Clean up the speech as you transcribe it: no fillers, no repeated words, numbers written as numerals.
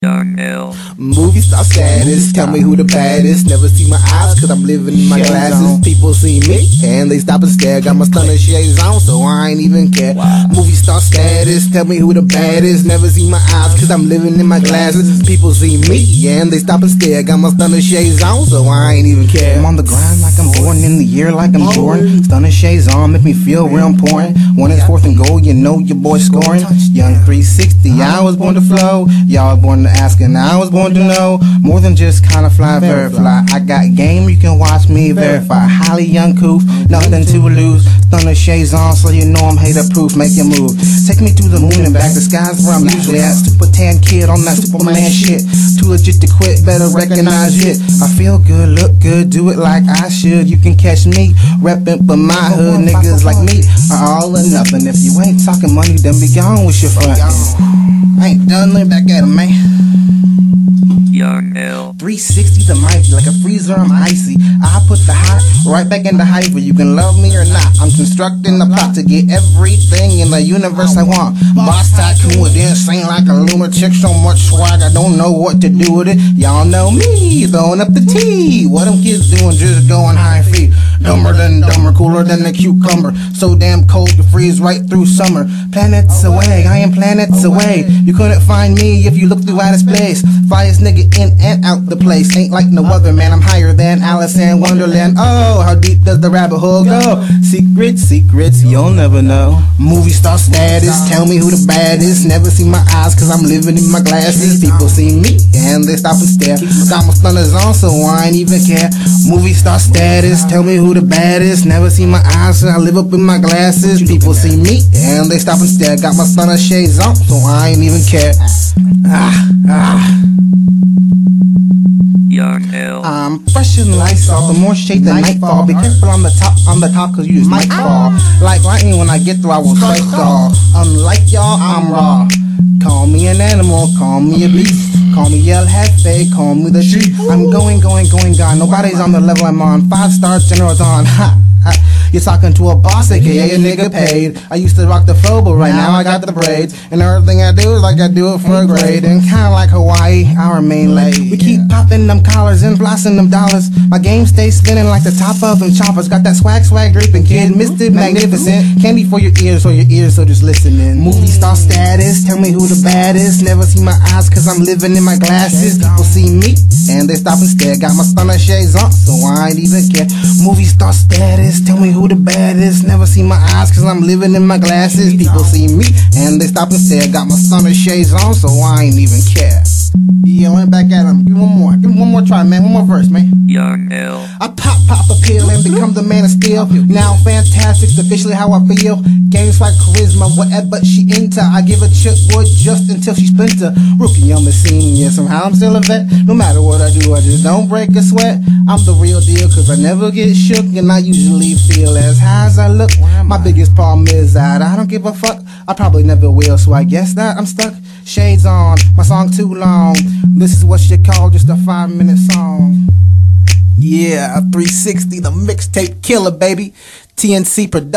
Movie star status, tell me who the baddest. Never see my eyes cause I'm living in my glasses. People see me and they stop and stare. Got my stunner shades on so I ain't even care. Movie star status, tell me who the baddest. Never see my eyes cause I'm living in my glasses. People see me and they stop and stare. Got my stunner shades on so I ain't even care. I'm on the grind like I'm born, in the year like I'm Jordan. Stunner shades on, make me feel real important. One is fourth and goal, you know your boy scoring. Young 360, I was born to flow. Y'all born to ask and I was born to know. More than just kinda fly, very fly. I got game, you can watch me verify. Highly young coof, nothing to lose. Stunner shades on so you know I'm hater proof. Make your move, take me to the moon and back. The sky's where I'm usually at. Super tan kid on that Superman shit. Too legit to quit, better recognize it. I feel good, look good, do it like I should. You can catch me reppin' for my hood. Niggas like me are all or nothing. If you ain't talking money, then be gone with your front. I ain't done, look back at him, man. 360 the mic, like a freezer, I'm icy. I put the hot right back in the hyper. You can love me or not. I'm constructing the plot to get everything in the universe I want. Boss tycoon with insane like a lunatic. So much swag, I don't know what to do with it. Y'all know me, throwing up the tea. What them kids doing, just going high feet. Dumber than dumber, cooler than a cucumber. So damn cold to freeze right through summer. Planets away, I am planets away. You couldn't find me if you looked through outer space. Flyest nigga in and out the place. Ain't like no other man, I'm higher than Alice in Wonderland. Oh, how deep does the rabbit hole go? Secrets, secrets, you'll never know. Movie star status, tell me who the baddest. Never see my eyes cause I'm living in my glasses. People see me and they stop and stare. Got my stunners on so I ain't even care. Movie star status, tell me who the baddest. Never see my eyes so I live up in my glasses. People see me and they stop and stare. Got my stunner shades on so I ain't even care. I'm fresh and Lysol, the more shade the nightfall. Be careful on the top cause you just might fall. Like lightning when I get through I will strike all. Unlike y'all, I'm raw. Call me an animal, call me a beast. Call me El Jefe, call me the sheep. I'm going, gone. Nobody's on the level I'm on. 5-star generals on. Ha! You're talking to a boss, aka a nigga paid. I used to rock the flow, but right now I got the braids. And everything I do is like I do it for a grade. And kinda like Hawaii, I remain late. We keep popping them collars and flossing them dollars. My game stays spinning like the top of them choppers. Got that swag dripping, kid, Mr. Magnificent. Candy for your ears, so just listen in. Movie star status, tell me who the baddest. Never see my eyes cause I'm living in my glasses. People see me and they stop and stare. Got my stunner shades on, so I ain't even care. Movie star status, tell me who the baddest. Never see my eyes cause I'm living in my glasses. People see me and they stop and stare. Got my stunner shades on so I ain't even care. Yeah, went back at him. Give me one more try, man. One more verse, man. I pop a pill and become the man of steel. Now fantastic's officially how I feel. Games like charisma, whatever she into. I give a chick wood just until she splinter. Rookie, I'm a senior, somehow I'm still a vet. No matter what I do, I just don't break a sweat. I'm the real deal cause I never get shook. And I usually feel as high as I look. My biggest problem is that I don't give a fuck. I probably never will, so I guess that I'm stuck. Shades on, my song too long. This is what you call just a 5-minute song. Yeah, 360, the mixtape killer, baby. TNC Production.